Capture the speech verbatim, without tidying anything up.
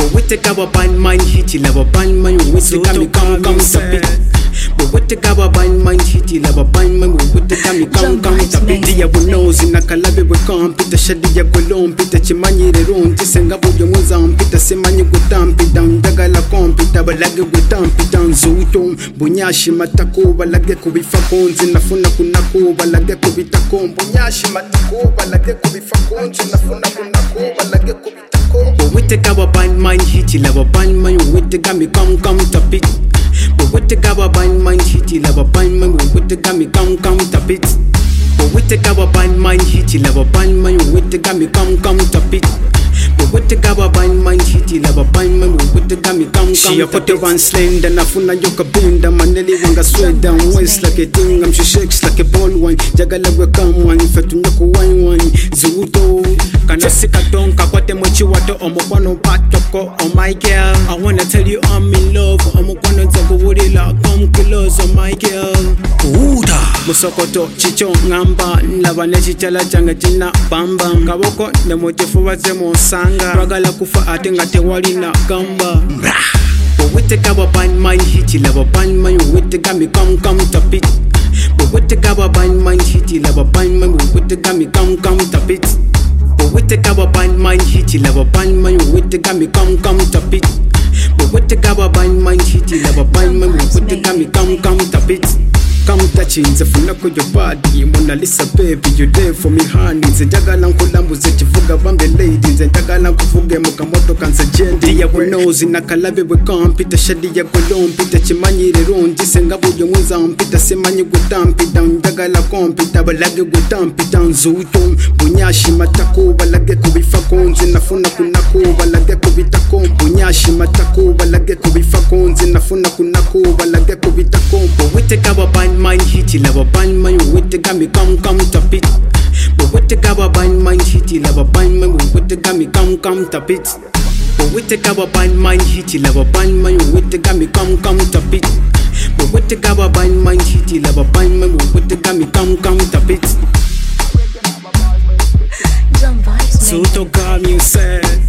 But we take our band mind hit you our band mind we take me come come stop it. But we take our band mind hit you our band mind we take me come come stop it. Ya bunozi na kalabe we compita shadi ya golompita chimanyire ronti senga bojo muzampita semanyi gutampita ndagala kompita balage gutampita nzuto bunyashi matako balage kubifa konzi nafuna kunako balage kubita kombo bunyashi matako balage kubifa konzi nafuna kunako balage kubita kombo. But we take our band mind hit you our band mind we take me come come stop it. But we take our band mind hit you our band mind we take me come come stop it. But we take our band mind hit you our band mind we take me come come stop it. But we take our band mind hit you our band mind we take me come come. She a put the one slender nafuna yoka binda maneli wanga sweat down waist like a thing. She shakes like a ball wine jagala we come wine fetu nyako wine wine zuto kana sikatonka kwate mwechi wato omukwano patoko. Oh my girl, I wanna tell you I'm in love. Omukwano nzako wulila come close. Oh my girl, uda musokoto chicho ngamba nlaba nechichala changa china bamba kaboko ne motifuwa zemo sanga bagala kufa ate nga tewali na gamba. But we take our band mind hit you our band mind we take me come come stop it. But we take our band mind hit you our band mind we take me come come stop it. But we take our band mind hit you our band mind we take me come come stop it. But we take our band mind hit you our band mind we take me come come stop it. Come touching the funako your body Mona Lisa baby you there for me honey Nze njagala nkulambuze chivuga bambe lady Nze njagala nkuvuge mukamoto kansa jendi ya bunozi na kalabe we kampita shadi ya golompita chimanyire ronji senga bujo muzampita semanyi gutampita njagala kompita balage gutampita nzuto bunyashi matako balage kubifa konzi nafuna kunako balage kubita kom bunyashi matako balage kubifa konzi nafuna kunako balage kubita kom. But we take our band mind hit you our band mind we take me come come stop it. But we take our band mind hit you our band mind we take me come come stop it. But we take our band mind hit you our band mind we take me come come stop it. But we take our band mind hit you our band mind we take me come come stop it. So to God you said